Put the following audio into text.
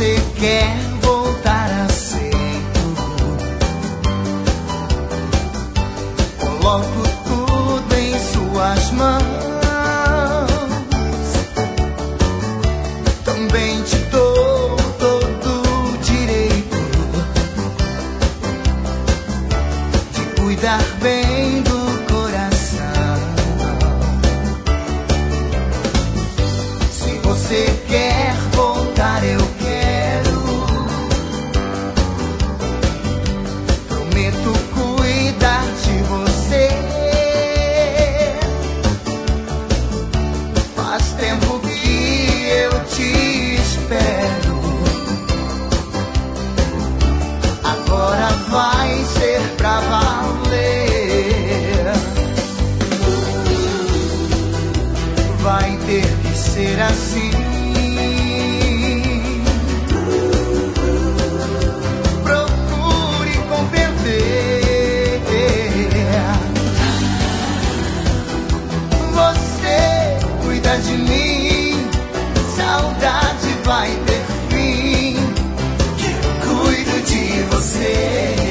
você quer voltar a ser tudo, coloco tudo em suas mãos. Também te dou todo o direito de cuidar bem do coração. Se você quer voltar, eu quero. Prometo cuidar de você. Faz tempo que eu te espero. Agora vai ser pra valer. Vai ter que ser assim. Procure compreender. Você cuida de mim, saudade vai ter fim. Cuido de você.